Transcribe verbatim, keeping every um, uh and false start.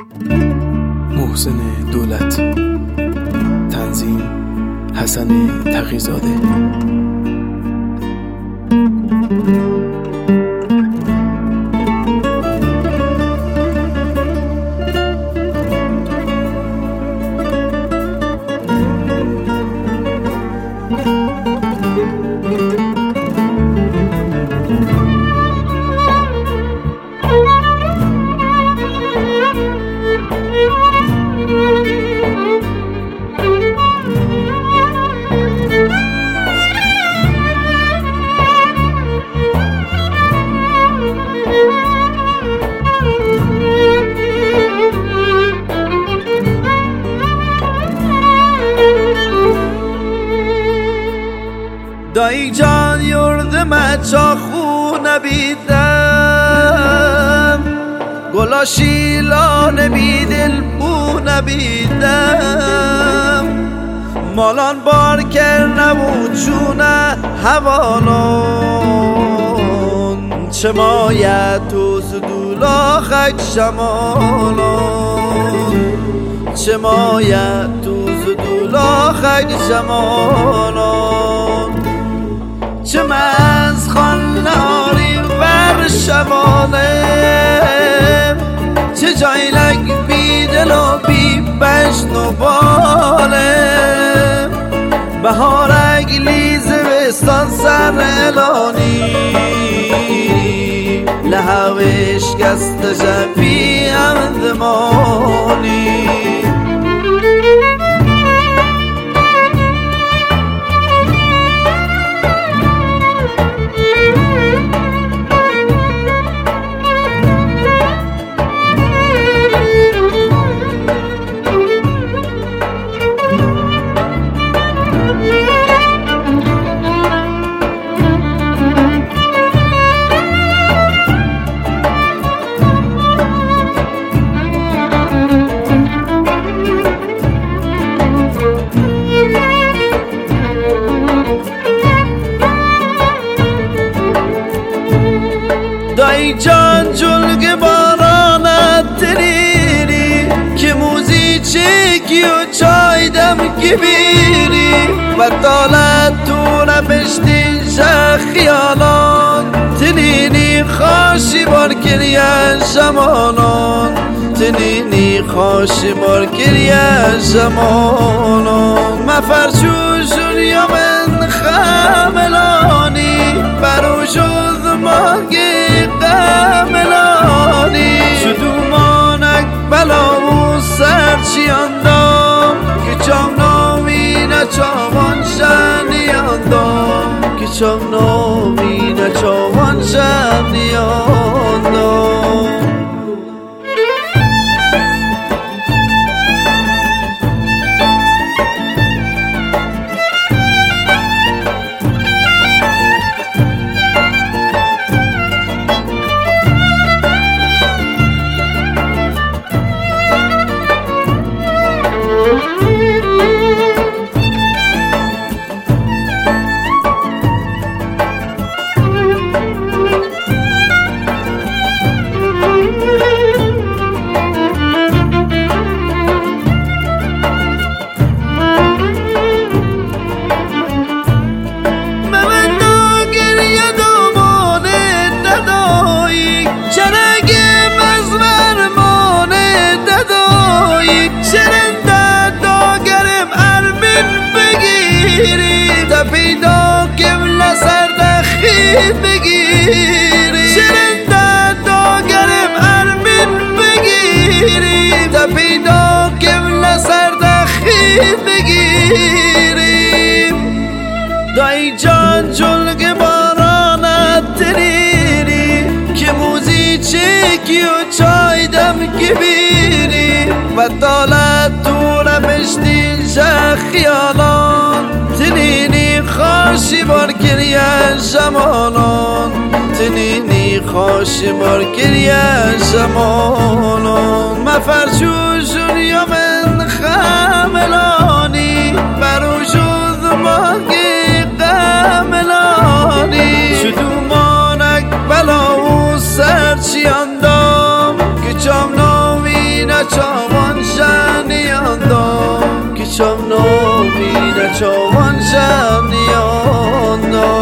محسن دولت، تنظیم حسن تقی‌زاده. دایی جان یرد مچا خو نبیدم، گلا شیلان بی دل بو نبیدم، مالان بار کر نبود چونه حوالان، چه مایه تو زدولا خک شمالان، چه مایه تو زدولا خک شمالان، چه از خان ناری ور شبانه، چه جایلک بی دل و بی بشت و باله، بهارک لیز وستان سر الانی، لحوش گست جبی اندمانی. دایی جان جلگ بارانت تریری، که موزی چکی و چای دم کبیری، و دالت تو نبشتی خیالان، تنینی خاشی بار کریه زمانان، تنینی خاشی بار کریه زمانان، مفرشوشون یا من خملانی، بروشوز ماگی قملانی، شدومانک بلاو سرچیاندام، که چام نامی نچاوان شنیاندام، که چام نامی نچاوان شنیاندام. پیدا کم سردخی بگیری، شرنده داگرم ارمین بگیری، تا پیدا کم سردخی بگیریم. دایی جان جلگ بارانت تریری، که موزی چکی و چای دم کبیری، و دالت تو نبشتی خیالان، تنینی خاشی بار کریه زمانان، تنینی خاشی بار کریه زمانان، مفرشوشون یا من خملانی، بروشوز ماگی قملانی، شدومانک بلاو سرچیاندام، که چام نامی نچ بی نچوان شنیان